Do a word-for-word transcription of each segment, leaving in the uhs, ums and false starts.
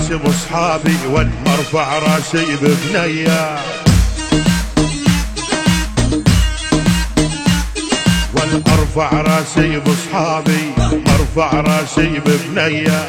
راسي بصحابي والمرفع راسي ببنية والارفع راسي بصحابي مرفع راسي ببنية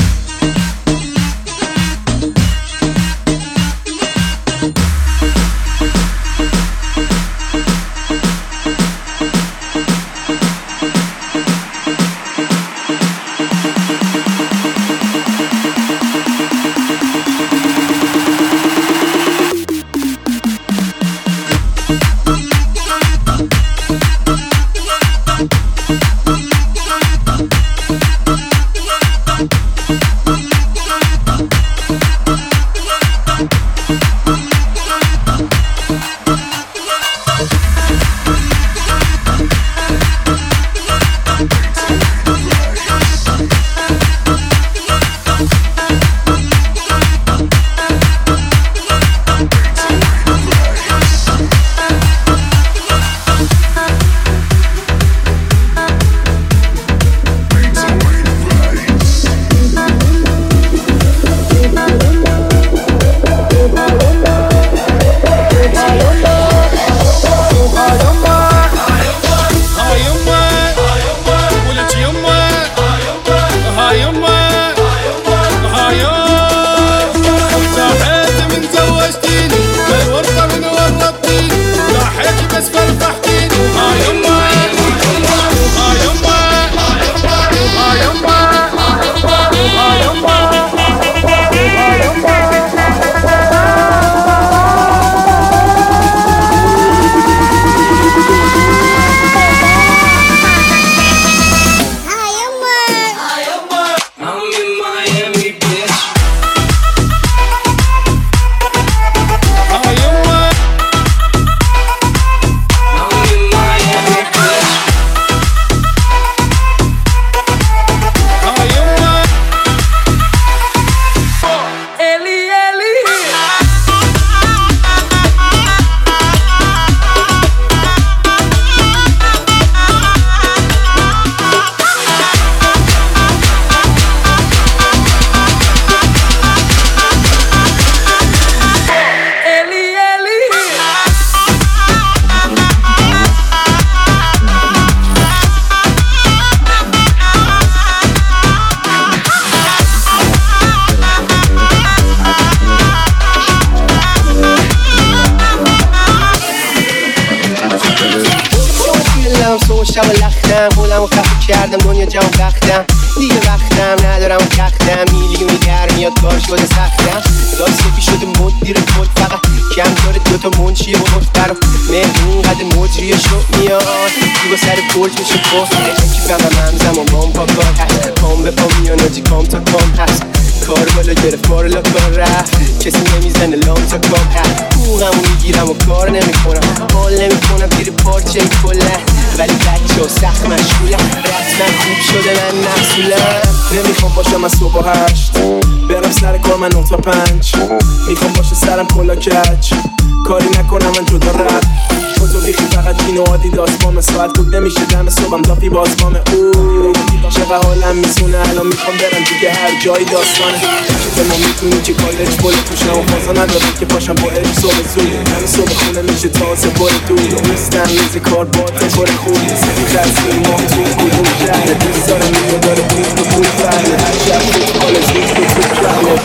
شب لختم خودم و خفه کردم دنیا جام وقتم دیگه وقتم ندارم و تختم میلیونی در میاد کار شده سختم داد سفی شده مدیر خود فقط کم داره دوتا منشی و مختر مهمون قد مجریه شو میاد دیگه سر پرج میشه بخونه که فقط همزم و مام پا کار هست پام به پا میان آجی کام تا کام هست کار بالا گرفت بارلا کار رفت کسی نمیزنه لام تا کام هست بوغمو میگیرم و کار نمیکنم حال نمیکنم زیر پارچه کلن ولی بچه ها سخت مشغولم رسما خوب شده من محصولم نمیخوام باشم از صبح هشت برم سر کار من نه تا پنج میخوام باشه سرم کلا کچ کاری نکنم من جدا رد خودتو بیخی فقط این و عادی داستمام ساعت کود نمیشه دم صبحم دافی بازمام او چقدر حالم میسونه الان میخوام برم دیگه هر جایی داستانه چیز ما میتونی چی کالج بولی توش نمو فازا نداره که پاشم با اج صبح زود همه صبح خونه میشه تازه باره دور نیستم میزی کار با تکار خوبی سفی ترسیل ما توی کدوم شهر دوست داره میگه داره پلیس تو پول فرده هر شب تو کالج نیست تو تو کرده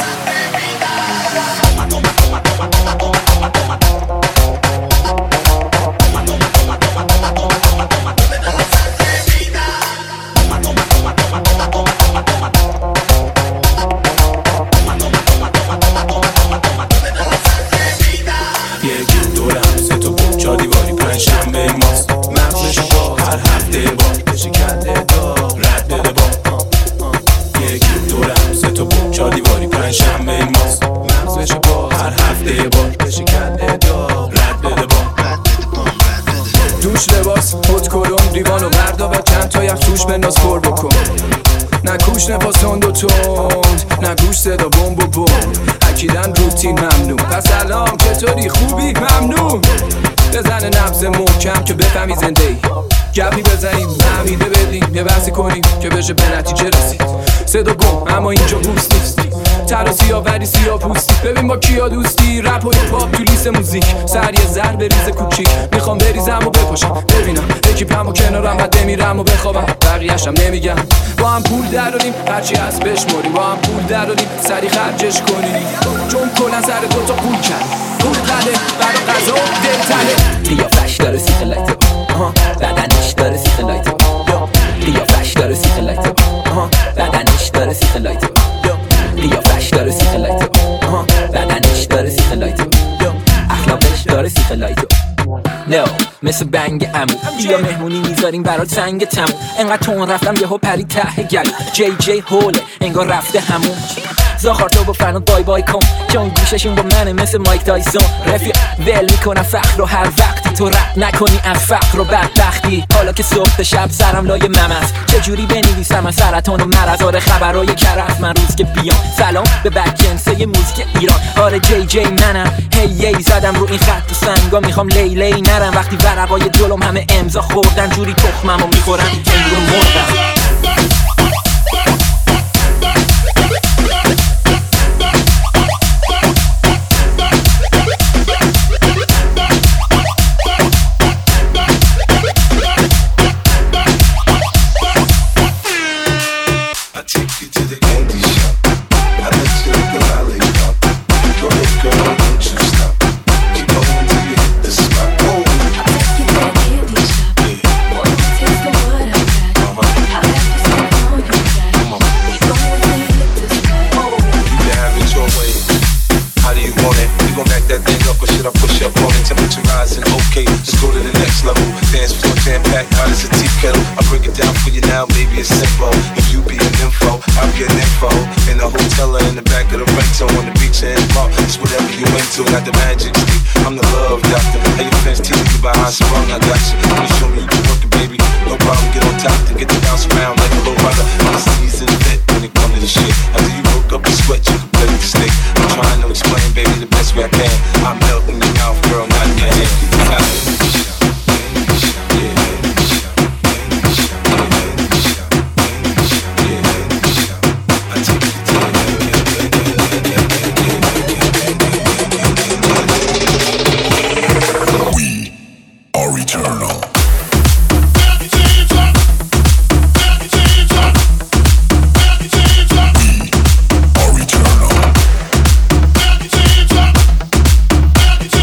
نفاسند و تند نه گوش صدا بمب و بمب اکیدن روتین ممنوع پس سلام چطوری خوبی ممنوع بزن نبض محکم که بفهمی زنده ای گپی بزنیم نمیده بدیم یه بحثی کنیم که بشه به نتیجه رسید. صدا گم اما اینجا بوست نیستی، تر و سیاه ولی سیاه پوستی. ببین با کیا دوستی، رپ و پاپ تو لیست موزیک. سر یه ذر بریز کوچیک، میخوام بریزم و بپاشم ببینم اکیپم و کنارم بعد بمیرم و بخوابم. بقیه‌شم نمیگم. با هم پول دراریم هرچی هست بشماریم، با هم پول دراریم سری خرجش کنیم، چون کلا سر دو تا پول کرد پول قده برای غذا و دلتنه. قیافش داره سیخ لایت، بدنش داره سیخ لایت. قیافش داره سیخ لایت، بدنش داره سیخ لایت. قیافش داره سیخ لایت، بدنش داره سیخ لایت. اخلاقش داره سیخ لایت. نو مثل بنگ امو یا مهمونی میذاریم برات سنگ تم. انقدر تون رفتم یهو پری ته گل. جی جی هوله انگار رفته همون. زاخارتو با فرناد بای بای کن، چون گوششون با منه مثل مایک تایسون. رفیق ول میکنم فخر رو هر وقتی تو رد نکنی از فقر و بدبختی. حالا که صبح شب سرم لای ممز، چجوری بنویسم از سرطان و مرض. آره خبرای کرف من روز که بیام. سلام به بدجنسه موزیک ایران، آره جی جی منم. هی یی زدم رو این خط و سنگا، میخوام لیلی نرم. وقتی ورقای جلوم همه امضا خوردن، جوری تخممو میخورم انگار مرغم. Got the magic stick, I'm the love doctor. Hey, your fans teaching you about how strong I got you. I'ma show me you can work it, baby. No problem, get on top to get the bounce around like a low rider. I'm a seasoned vet when it comes to the shit. After you woke up and sweat, you can play with the stick. I'm trying to explain, baby, the best way I can. I melt in your mouth, girl, not in your hand. Eternal.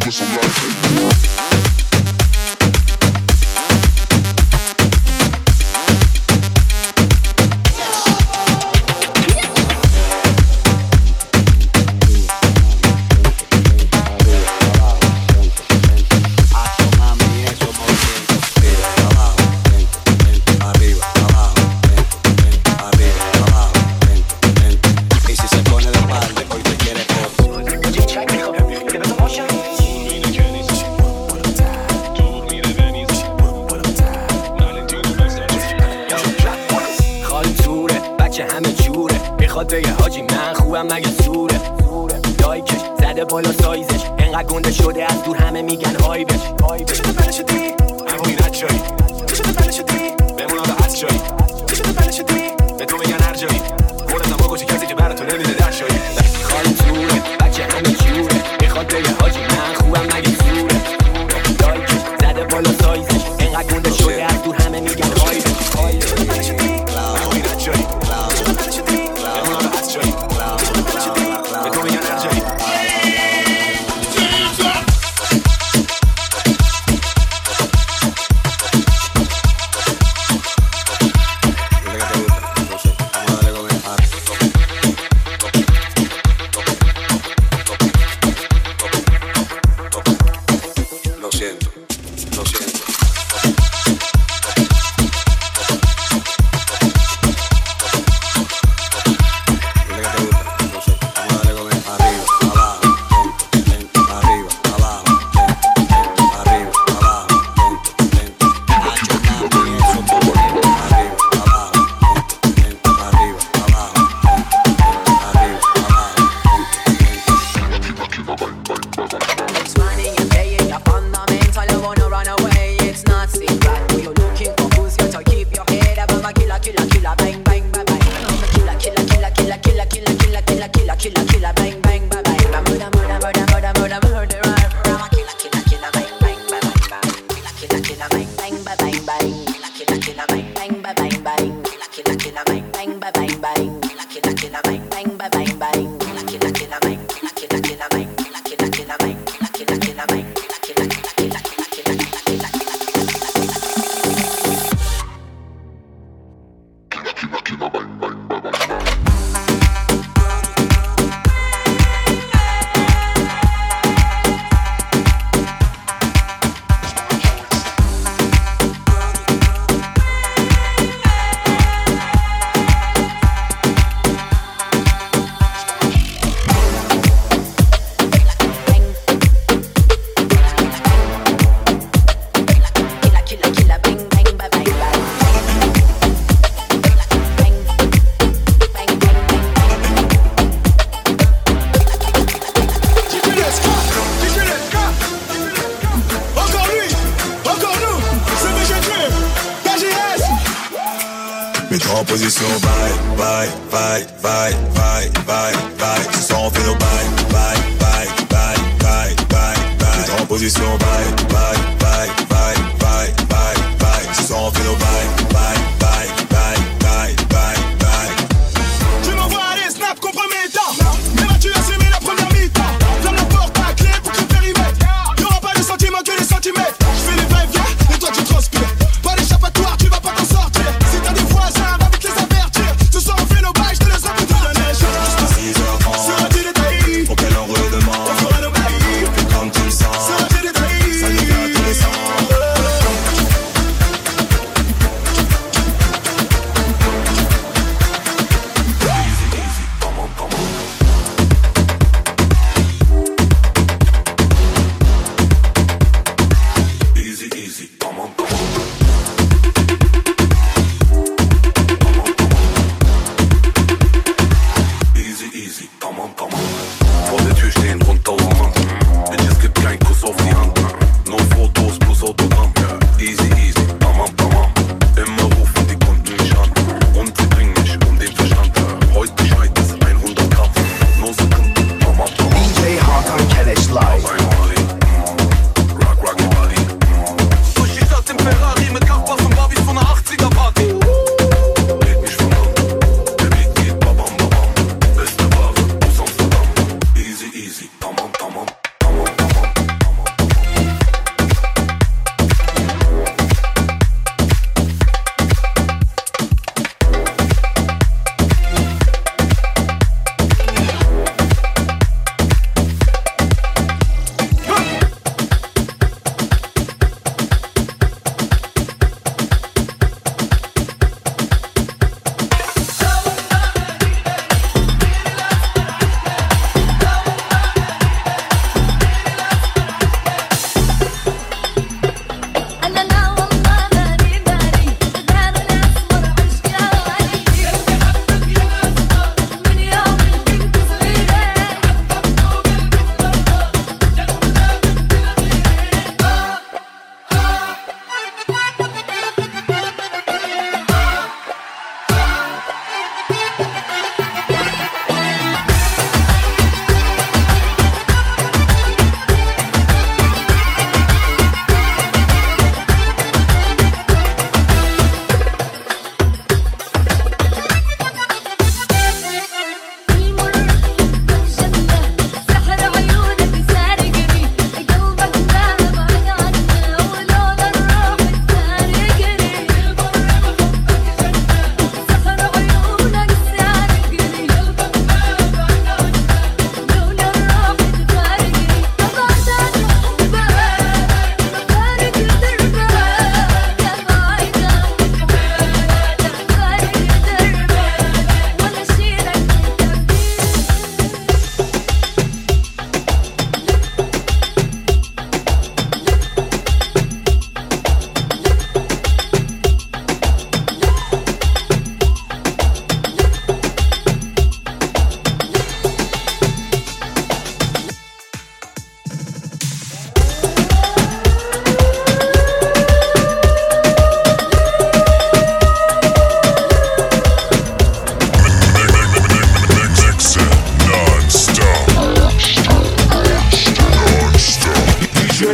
En position, bye, bye, bye, bye, bye, bye, bye. Ce soir on fait nos bye, bye, bye, bye, bye, bye, bye. En position, bye, bye, bye, bye, bye, bye, bye. Ce soir on fait nos bye, bye, bye, bye, bye, bye, bye. Tu m'envoies les snaps compromettants. Mais vas-tu assumer la première mi-temps? Ferme la porte à clé pour que le périmètre. Y'aura pas de sentiments que des centimètres. Je fais les va-et-vient et toi tu transpires. Pas d'échappatoire, tu vas pas t'en sortir. Si t'as des voisins, va vite les avertir. Ce soir on fait nos bails, je te laisse un peu de la neige. Jusqu'à six heures trente. Sera-tu détaillé? Faut qu'elle en redemande. On fera nos bails. Fais comme tu le sens. Sera-tu détaillé? Ça nous fait à tous les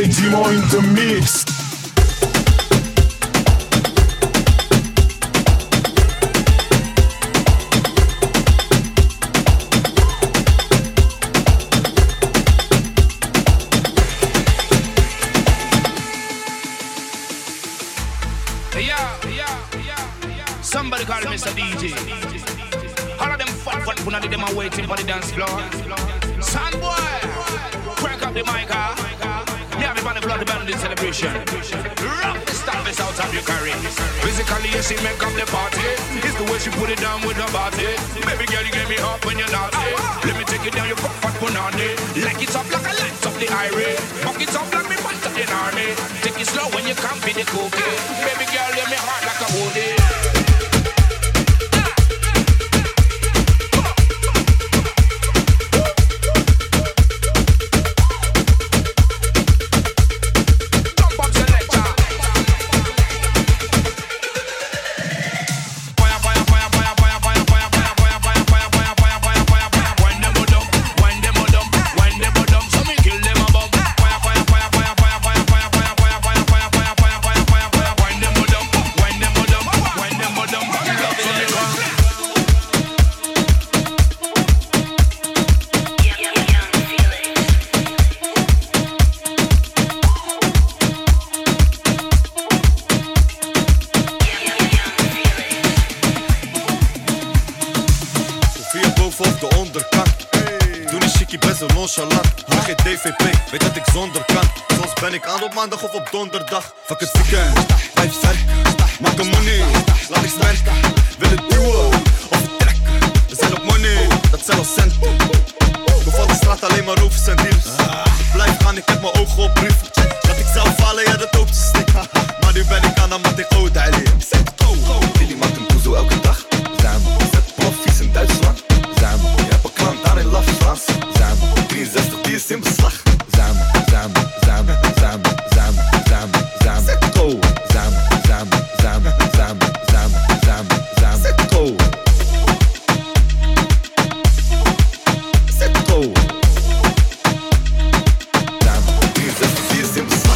D J Timo in the mix. Somebody call Mister D J. All of them fat fat punani them are waiting for the dance floor. Son boy, crank up the mic, huh? Yeah, me on the blood band in celebration. Rock the starfish out of your career. Physically, yes, she make up the party. It's the way she put it down with her body. Baby girl, you get me up when you're naughty. Let me take it down, you fat fat punani. Like it up like a light up the irie. Fuck it up like me punch up the army. Take it slow when you come for the cookie. Baby girl, let me hard like a woody. Op maandag of op donderdag. Fuck het weekend, blijf sterk. Maak een money, laat ik sterk. Wil het duwen of vertrekken. We zijn op money, dat zijn al centen. Ik val de straat alleen maar over zijn deals. Ik blijf gaan, ik heb mijn ogen op brieven. Dat ik zelf falen, ja dat ook te stik. Maar nu ben ik aan dan moet ik oude Ali. Billy maakt een poezo elke dag. Samen, zet ploffies in Duitsland. Samen, je hebt een klant daar in La France. Samen, drieënzestig die is in beslag. Samen, samen, samen, samen. Samen, samen, samen, zet go. Samen, samen, samen, samen, samen, samen, samen, zet go. Zet go. Samen, drieënzestig die is in beslag.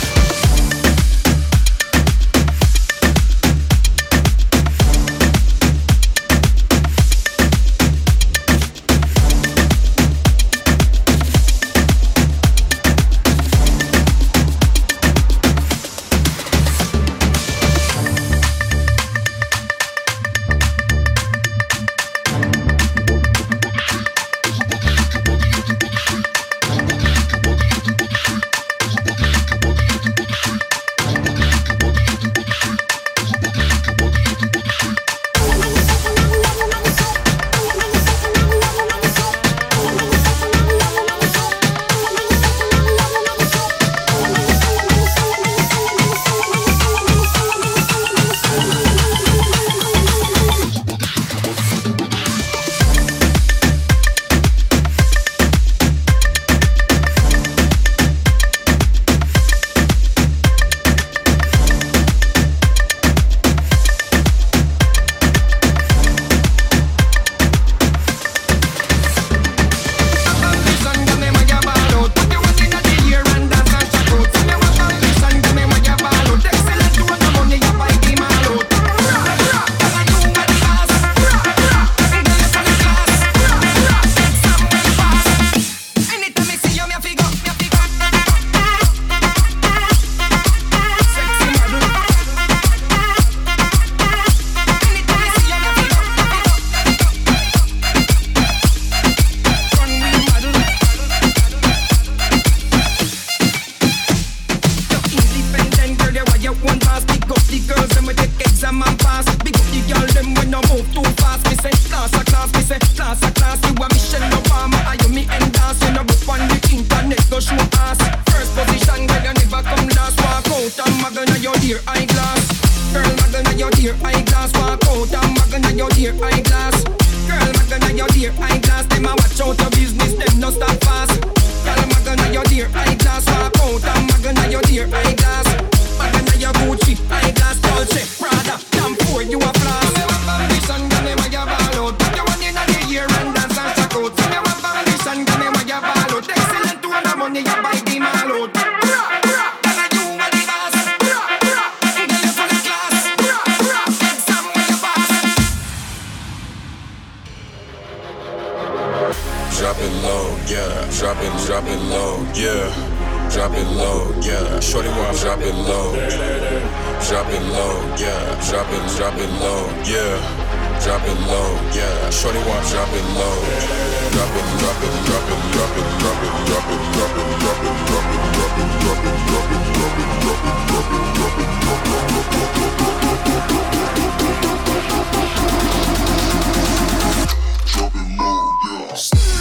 Excellent to one money, you buy the mallow. Shorty want drop it low, drop it low, yeah. Drop it, drop it low, yeah. Drop it low, yeah. Shorty want drop it low, drop it, drop it, drop it, drop it, drop it, drop it, drop it, drop it, drop it, drop it, drop it, drop it, drop it, drop it, drop it, drop it, drop it low, yeah.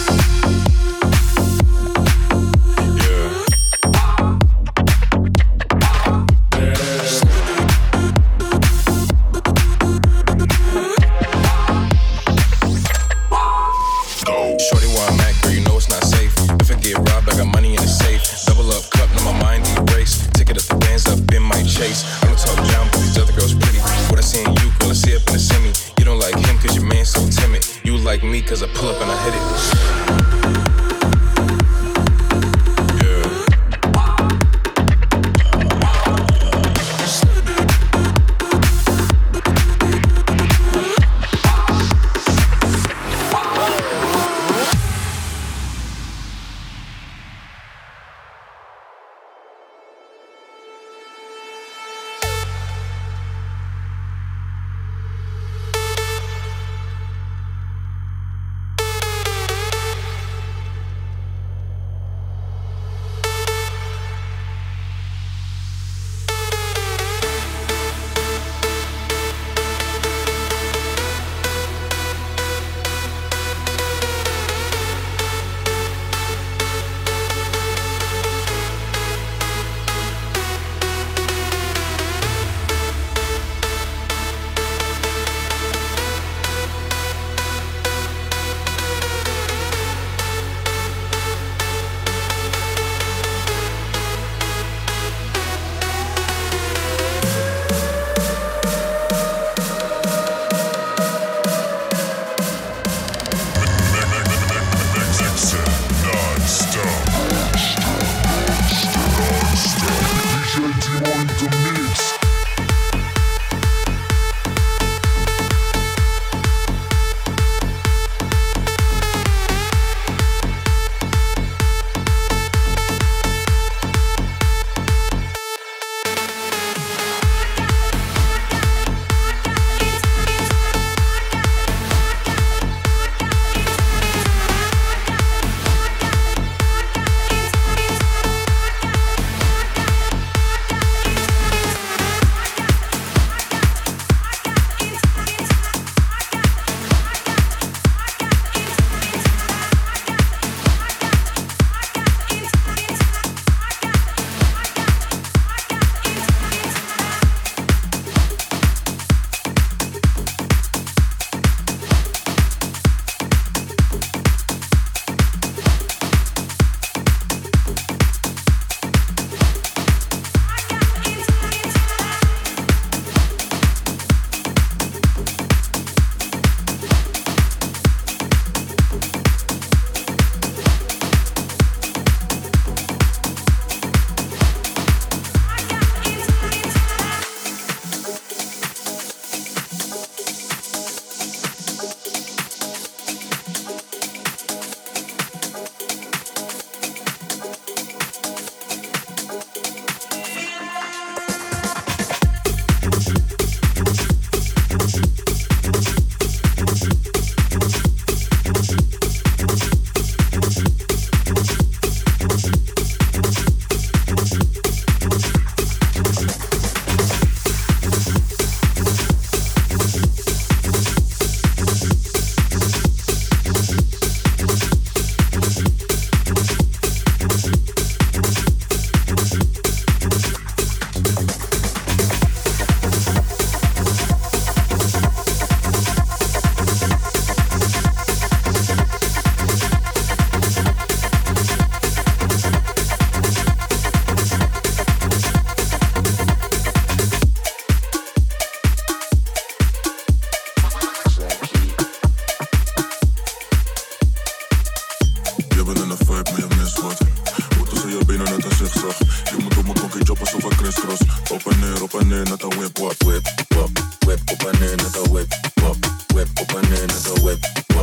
Cause I pull up and I hit it. whip, whip, wop, whip op en neer, net al whip, wop, whip op en neer, net al whip, wop,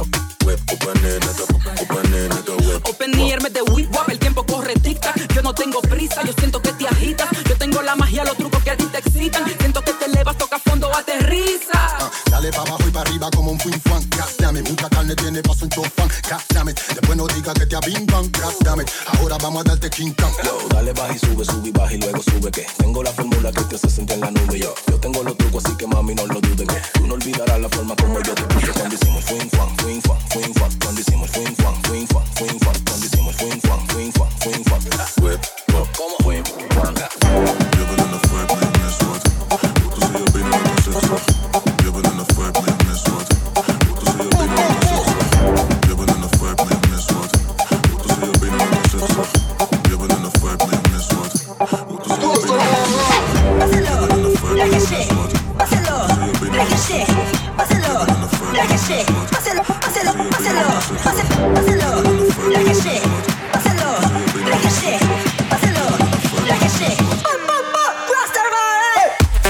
whip, open it, open it, whip. Open ear, me de whip wap, el tiempo corre tic-tac. Yo no tengo prisa, yo siento que te agitas. Yo tengo la magia, los trucos que a ti te excitan. Siento que te elevas, toca fondo, aterriza. Uh, dale pa' abajo y pa' arriba como un fin fan. Dame mucha carne tiene paso un chofán. Dame, después no diga que te abindan. Dame, ahora vamos a darte King Kong. Yo, dale baja y sube, sube y baja y luego sube que tengo la fórmula que te hace sentir en la nube. Yo, yo tengo los trucos así que mami no lo duden. Tú no olvidarás la forma como yo te puse cuando hicimos fin fan, fin fan, fin fan. Cuando hicimos fin fan, fin fan, fin fan. Cuando hicimos fin fan, fin fan, fin fan. Whip, whip, ¿Cómo? Fin fan. Je bent in de vibe, met mes wat. Hoe tussen je benen en je zit zacht. Je bent in de vibe, met mes wat. Hoe tussen je benen en je zit zacht. Je bent in de vibe, met mes wat. Hoe tussen je benen en je zit zacht. Je bent in de vibe, met mes wat. Hoe tussen je benen en je zit zacht. Je bent in de vibe, met mes wat. Pásalo, like a shit. Pásalo, like a shit. Pásalo, pásalo, pásalo. Pásalo, like a shit. Pásalo, like a shit. Pásalo, like a shit. Boom, boom, boom, Rastafari.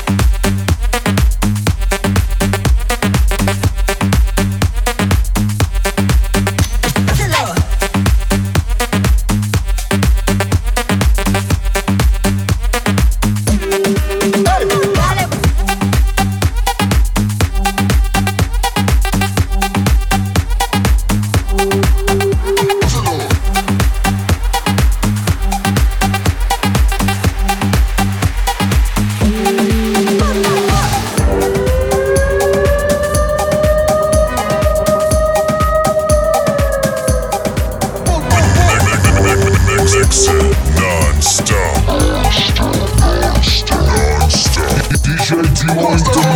Pásalo. Non-stop. D J T one